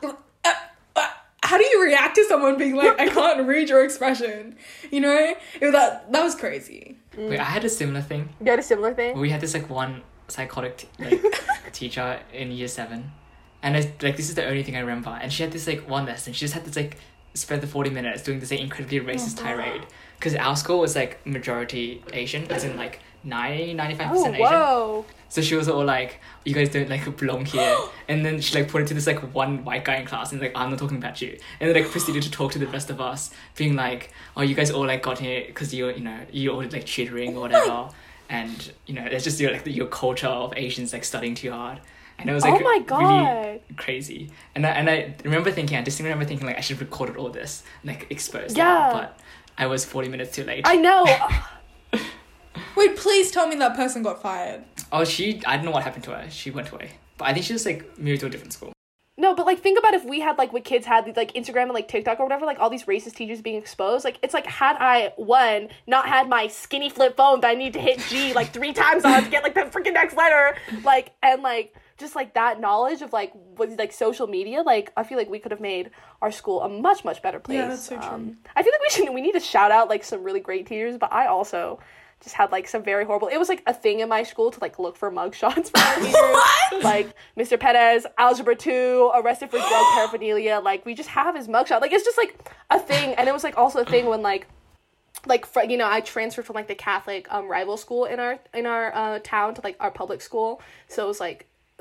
how do you react to someone being like, I can't read your expression? You know? That was crazy. Wait, I had a similar thing. You had a similar thing? We had this, like, one psychotic, like, teacher in year 7. And, like, this is the only thing I remember. And she had this, like, one lesson. She just had this, like, spend the 40 minutes doing this, like, incredibly racist tirade. Because our school was, like, majority Asian, as in, like, 95% Asian. Whoa. So she was all like, you guys don't, like, belong here. And then she, like, put it to this, like, one white guy in class and, like, I'm not talking about you. And then, like, proceeded to talk to the rest of us, being like, oh, you guys all, like, got here because you're all, like, tutoring or whatever. And, it's just your culture of Asians, like, studying too hard. And it was, like, Oh my God. really crazy. And I remember thinking, like, I should have recorded all this, like, exposed Yeah. it. But I was 40 minutes too late. I know. Wait, please tell me that person got fired. Oh, I don't know what happened to her. She went away. But I think she just, like, moved to a different school. No, but, like, think about if we had, like, what kids had, like, Instagram and, like, TikTok or whatever, like, all these racist teachers being exposed. Like, it's like, had I, not had my skinny flip phone that I need to hit G, like, 3 times on to get, like, the freaking next letter, like, and, like, just, like, that knowledge of, like, what, like, social media, like, I feel like we could have made our school a much, much better place. Yeah, that's so true. I feel like we need to shout out, like, some really great teachers, but I also just had, like, some very horrible... It was, like, a thing in my school to, like, look for mugshots for our teachers. What? Like, Mr. Perez, Algebra 2, arrested for drug paraphernalia. Like, we just have his mugshot. Like, it's just, like, a thing. And it was, like, also a thing when, I transferred from, like, the Catholic rival school in our town to, like, our public school. So it was, like,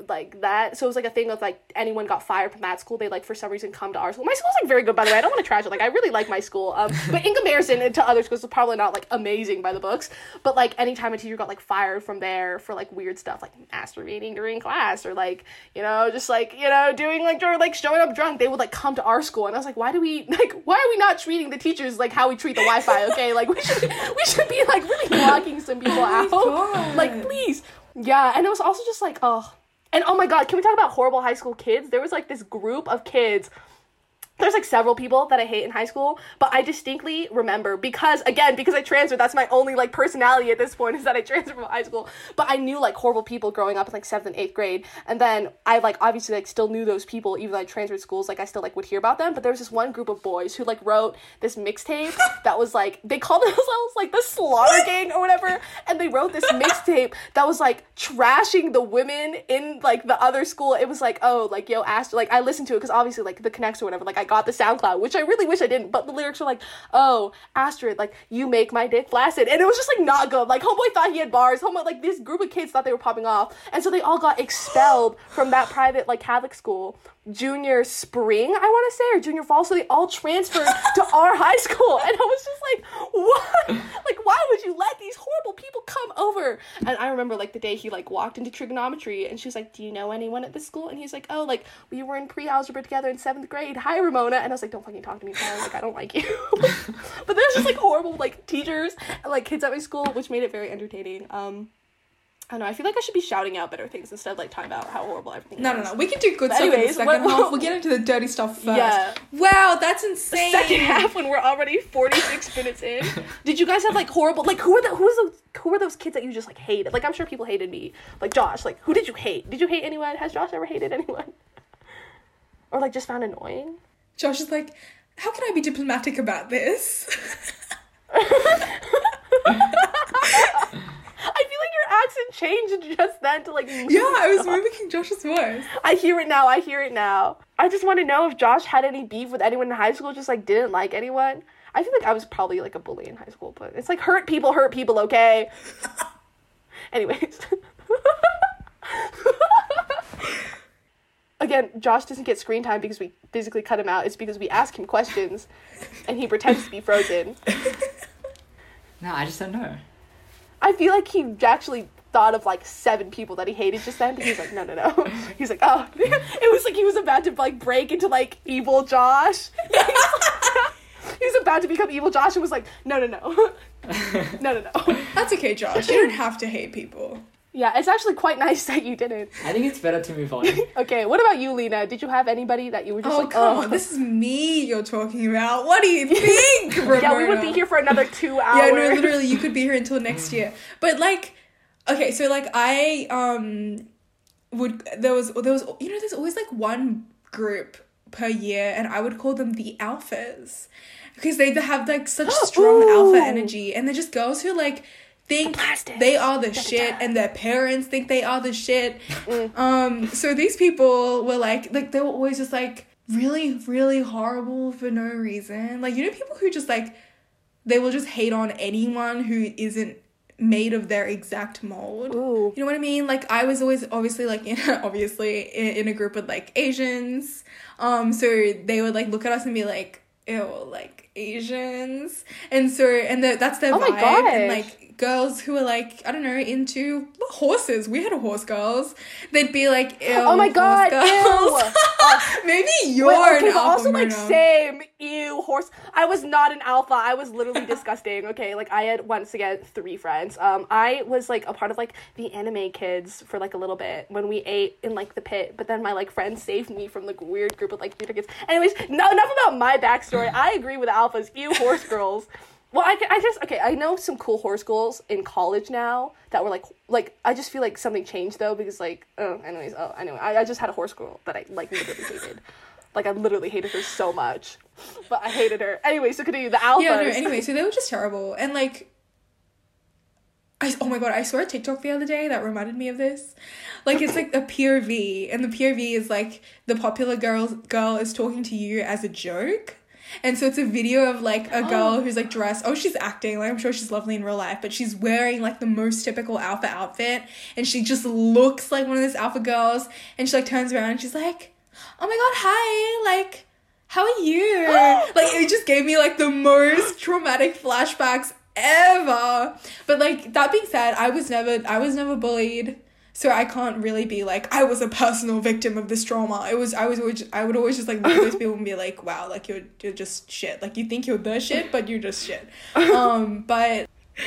like that. So it was like a thing of like anyone got fired from that school, they like for some reason come to our school. My school's like very good, by the way. I don't want to trash it. Like I really like my school. But in comparison to other schools, it's probably not like amazing by the books. But like anytime a teacher got like fired from there for like weird stuff, like masturbating during class or like, you know, just like, you know, doing like or like showing up drunk, they would like come to our school. And I was like, why are we not treating the teachers like how we treat the Wi-Fi? Okay, like we should be like really locking some people out. God. Like please. Yeah, and it was also just like, oh. And oh my god, can we talk about horrible high school kids? There was like this group of kids. There's like several people that I hate in high school, but I distinctly remember because I transferred, that's my only like personality at this point is that I transferred from high school, but I knew like horrible people growing up in like 7th and 8th grade, and then I like obviously like still knew those people even though I transferred schools, like I still like would hear about them, but there was this one group of boys who like wrote this mixtape that was like, they called themselves like the Slaughter Gang or whatever, and they wrote this mixtape that was like trashing the women in like the other school. It was like, oh, like yo, Astrid, like I listened to it because obviously like the connects or whatever, like I got the SoundCloud, which I really wish I didn't, but the lyrics were like, oh, Astrid, like, you make my dick flaccid, and it was just, like, not good. Like, homeboy thought he had bars, like, this group of kids thought they were popping off, and so they all got expelled from that private, like, Catholic school junior spring, I want to say, or junior fall, so they all transferred to our high school, and I was just like, what? Like, why would you let these horrible people come over? And I remember, like, the day he, like, walked into trigonometry, and she was like, do you know anyone at this school? And he's like, oh, like, we were in pre-algebra together in 7th grade. Hi, Ramona. And I was like, don't fucking talk to me, Tyler. Like, I don't like you. But there's just, like, horrible, like, teachers and, like, kids at my school, which made it very entertaining. I don't know, I feel like I should be shouting out better things instead of, like, talking about how horrible everything is. No. We can do good stuff in the second half. We'll get into the dirty stuff first. Yeah. Wow, that's insane. The second half when we're already 46 minutes in. Did you guys have, like, horrible... Like, who were those kids that you just, like, hated? Like, I'm sure people hated me. Like, Josh. Like, who did you hate? Did you hate anyone? Has Josh ever hated anyone? Or, like, just found annoying? Josh is like, how can I be diplomatic about this? I feel like your accent changed just then to like... Yeah, I was mimicking Josh's voice. I hear it now. I just want to know if Josh had any beef with anyone in high school, just like didn't like anyone. I feel like I was probably like a bully in high school, but it's like hurt people, okay? Anyways. Again, Josh doesn't get screen time because we physically cut him out. It's because we ask him questions and he pretends to be frozen. No, I just don't know. I feel like he actually thought of like 7 people that he hated just then, but he was like, no. He's like, oh. It was like he was about to like break into like evil Josh. He was about to become evil Josh and was like, no. No. That's okay, Josh. You don't have to hate people. Yeah, it's actually quite nice that you didn't. I think it's better to move on. Okay, what about you, Lena? Did you have anybody that you were just come on, this is me you're talking about. What do you think, Ramona? Yeah, we would be here for another 2 hours. Yeah, no, literally, you could be here until next year. But, like, okay, so, like, I, there was, you know, there's always, like, one group per year, and I would call them the alphas. Because they have, like, such strong alpha energy, and they're just girls who, like, think they are the shit and their parents think they are the shit. So these people were like they were always just like really, really horrible for no reason. Like, you know, people who just like, they will just hate on anyone who isn't made of their exact mold. Ooh. You know what I mean? Like, I was always obviously in a group with like Asians. So they would like look at us and be like, ew, like Asians. And so, and that's their vibe. And like, girls who are like, I don't know, into horses. We had a horse girls. They'd be like, ew, oh my god, ew. Maybe you're an alpha. Also, like, same, ew, horse. I was not an alpha. I was literally disgusting. Okay, like, I had once again 3 friends. I was like a part of like the anime kids for like a little bit when we ate in like the pit, but then my like friends saved me from the weird group of like theater kids. Anyways, no, enough about my backstory. I agree with alphas. Ew, horse girls. Well, I know some cool horse girls in college now that were like, I just feel like something changed though, because like, anyway, I just had a horse girl that I like literally hated. Like, I literally hated her so much, but I hated her. Anyway, so continue, the alphas. Yeah, no, anyway, so they were just terrible. And like, oh my god, I saw a TikTok the other day that reminded me of this. Like, it's like a POV, and the POV is like, the popular girl is talking to you as a joke. And so it's a video of like a girl who's like dressed. Oh, she's acting. Like I'm sure she's lovely in real life, but she's wearing like the most typical alpha outfit, and she just looks like one of those alpha girls. And she like turns around and she's like, "Oh my god, hi! Like, how are you?" Like it just gave me like the most traumatic flashbacks ever. But like that being said, I was never bullied. So I can't really be like, I was a personal victim of this trauma. I would always just like look at those people and be like, wow, like you're just shit. Like you think you're the shit, but you're just shit. But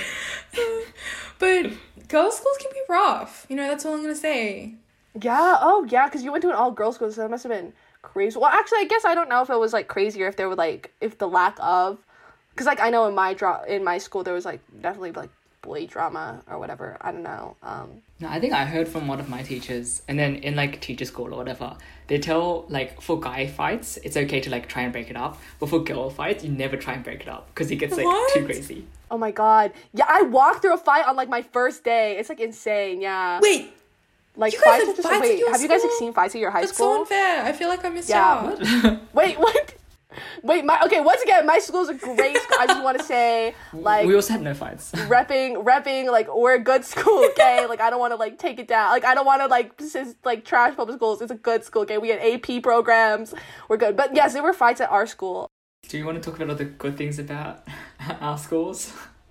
girls' schools can be rough. You know, that's all I'm gonna say. Yeah. Oh, yeah. Because you went to an all-girls school, so that must have been crazy. Well, actually, I guess I don't know if it was like crazy or if there were like if the lack of, because like I know in my school there was like definitely like bully drama or whatever. I don't know. No, I think I heard from one of my teachers, and then in like teacher school or whatever, they tell like for guy fights it's okay to like try and break it up, but for girl fights you never try and break it up because it gets like too crazy. Oh my god. Yeah, I walked through a fight on like my first day. It's like insane. Yeah. Wait. Like you guys fights have are just fights at your have you guys like school? seen fights at your high That's school? so unfair. I feel like I missed Yeah. out. Wait, what? Wait, once again, my school's a great school. I just want to say, like, we also had no fights. repping, like, we're a good school, okay? Like, I don't want to, like, take it down. Like, I don't want to, like, trash public schools. It's a good school, okay? We had AP programs. We're good. But, yes, there were fights at our school. Do you want to talk about all the good things about our schools?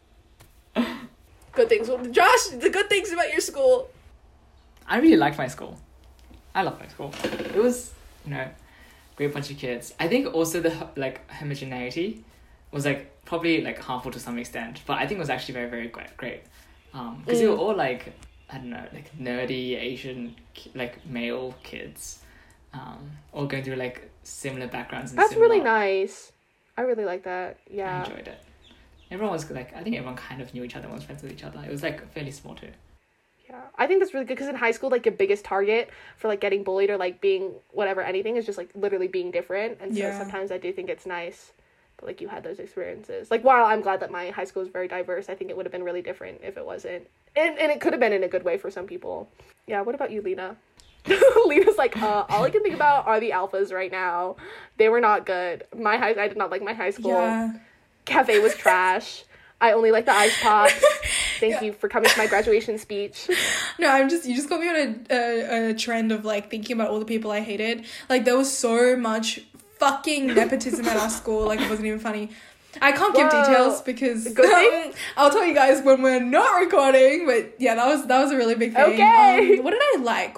Good things. Josh, the good things about your school. I really liked my school. I love my school. It was, great bunch of kids. I think also the like homogeneity was like probably like harmful to some extent, but I think it was actually very, very great. Because they were all like, I don't know, like nerdy Asian like male kids, all going through like similar backgrounds. And That's similar, really nice. I really like that. Yeah. I enjoyed it. Everyone was like, I think everyone kind of knew each other and was friends with each other. It was like fairly small too. Yeah, I think that's really good because in high school, like, your biggest target for, like, getting bullied or, like, being whatever, anything is just, like, literally being different. And so sometimes I do think it's nice that, like, you had those experiences. Like, while I'm glad that my high school is very diverse, I think it would have been really different if it wasn't. And it could have been in a good way for some people. Yeah, what about you, Lena? Lena's like, all I can think about are the alphas right now. They were not good. I did not like my high school. Yeah. Cafe was trash. I only like the ice pops. Thank you for coming to my graduation speech. No, you just got me on a trend of like thinking about all the people I hated. Like there was so much fucking nepotism at our school. Like it wasn't even funny. I can't give details because I'll tell you guys when we're not recording. But yeah, that was a really big thing. Okay. What did I like?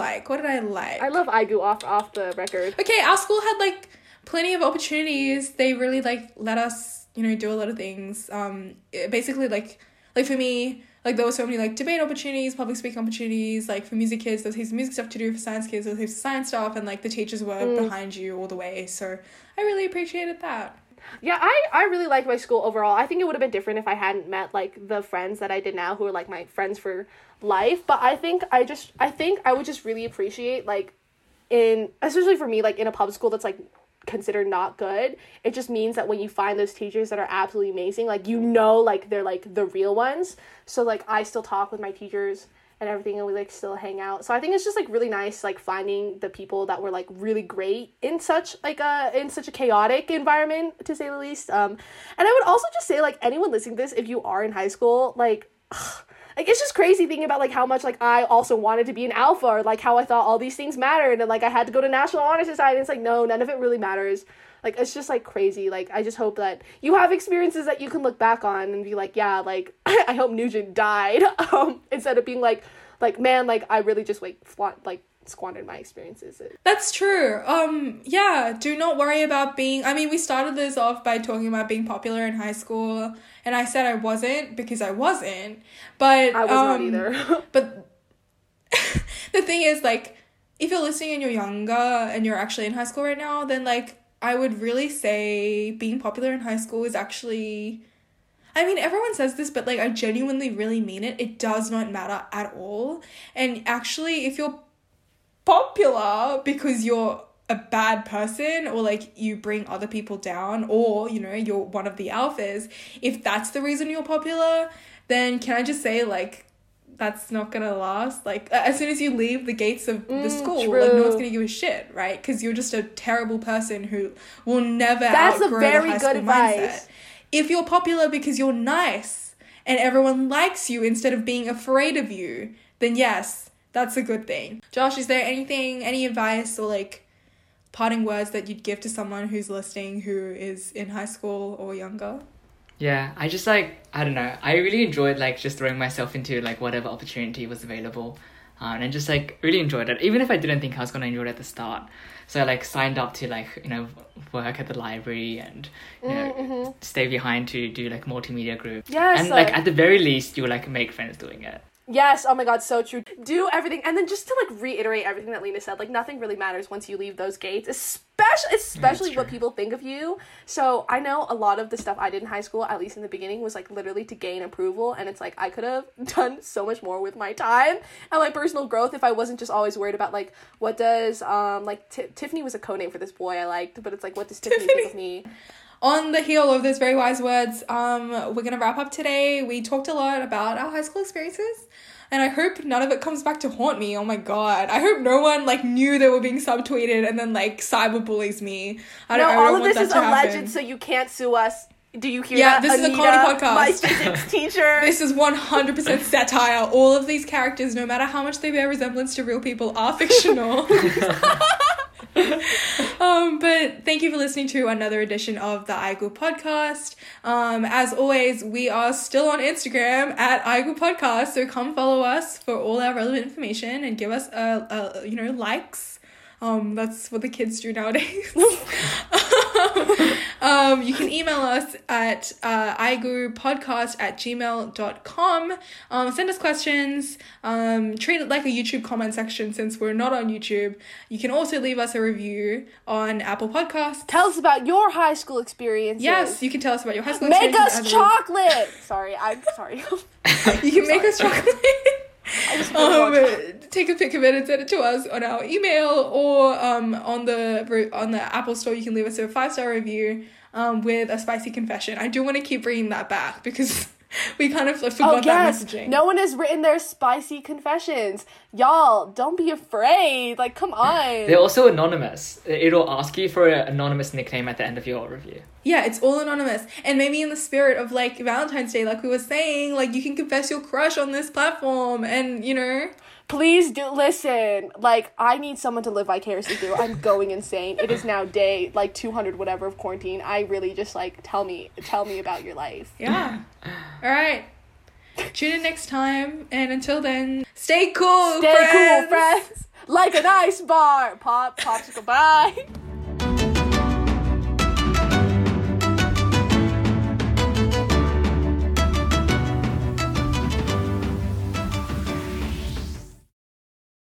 I love IGU off the record. Okay, our school had like plenty of opportunities. They really like let us, do a lot of things. Basically like for me, like there were so many like debate opportunities, public speaking opportunities. Like for music kids, there was heaps of music stuff to do. For science kids, there was heaps of science stuff, and like the teachers were behind you all the way. So I really appreciated that. Yeah, I really liked my school overall. I think it would have been different if I hadn't met like the friends that I did now who are like my friends for life. But I think I would just really appreciate like especially for me, like in a public school that's like considered not good, it just means that when you find those teachers that are absolutely amazing, like like they're like the real ones. So like I still talk with my teachers and everything, and we like still hang out. So I think it's just like really nice like finding the people that were like really great in such a chaotic environment, to say the least. And I would also just say like anyone listening to this, if you are in high school, like it's just crazy thinking about like how much like I also wanted to be an alpha, or like how I thought all these things mattered, and like I had to go to National Honor Society, and it's like no, none of it really matters. Like it's just like crazy. Like I just hope that you have experiences that you can look back on and be like, yeah, like I hope Nugent died, instead of being like man, like I really just like squandered my experiences. That's true. Yeah, do not worry about we started this off by talking about being popular in high school, and I said I wasn't because I wasn't, but I was not either. But the thing is, like, if you're listening and you're younger and you're actually in high school right now, then like I would really say being popular in high school is actually, everyone says this, but like I genuinely really mean it. It does not matter at all. And actually, if you're popular because you're a bad person, or like you bring other people down, or you're one of the alphas, if that's the reason you're popular, then can I just say like that's not gonna last. Like, as soon as you leave the gates of the school, true. like, no one's gonna give a shit, right? Because you're just a terrible person who will never That's a outgrow very the high good school advice. mindset. If you're popular because you're nice and everyone likes you instead of being afraid of you, then yes, that's a good thing. Josh, is there any advice or, like, parting words that you'd give to someone who's listening who is in high school or younger? Yeah, I just like, I don't know, I really enjoyed like just throwing myself into like whatever opportunity was available, and just like really enjoyed it, even if I didn't think I was going to enjoy it at the start. So I like signed up to like, you know, work at the library and, you know, stay behind to do like multimedia group. Yes, and like at the very least you like make friends doing it. Yes, oh my god, so true. Do everything, and then just to like reiterate everything that Lena said, like nothing really matters once you leave those gates, especially what people think of you. So I know a lot of the stuff I did in high school, at least in the beginning, was like literally to gain approval, and it's like I could have done so much more with my time and my personal growth if I wasn't just always worried about like what does Tiffany was a codename for this boy I liked, but it's like what does Tiffany think of me? On the heel of those very wise words, we're going to wrap up today. We talked a lot about our high school experiences, and I hope none of it comes back to haunt me. Oh my god. I hope no one, like, knew they were being subtweeted and then, like, cyberbullies me. I don't all of want this is that to happen. alleged, so you can't sue us. Do you hear Yeah, that, this is a Anita, comedy podcast. my physics teacher? This is 100% satire. All of these characters, no matter how much they bear resemblance to real people, are fictional. But thank you for listening to another edition of the iGoo podcast. As always, we are still on Instagram at iGoo podcast, so come follow us for all our relevant information and give us likes. That's what the kids do nowadays. You can email us at igoopodcast@gmail.com. Send us questions. Treat it like a YouTube comment section since we're not on YouTube. You can also leave us a review on Apple Podcasts. Tell us about your high school experiences. Yes, you can tell us about your high school Make experiences. us chocolate! I'm sorry. You can make us chocolate. I just really want chocolate. Take a pic of it and send it to us on our email or on the Apple Store. You can leave us a 5-star review with a spicy confession. I do want to keep bringing that back because we kind of forgot that messaging. No one has written their spicy confessions. Y'all, don't be afraid. Like, come on. They're also anonymous. It'll ask you for an anonymous nickname at the end of your review. Yeah, it's all anonymous. And maybe in the spirit of, like, Valentine's Day, like we were saying, like, you can confess your crush on this platform and, you know... Please do listen. Like, I need someone to live vicariously through. I'm going insane. It is now day, like, 200 whatever of quarantine. I really just, like, tell me about your life. Yeah. All right. Tune in next time. And until then, stay cool, Stay cool, friends. Like an ice bar. Popsicle, bye.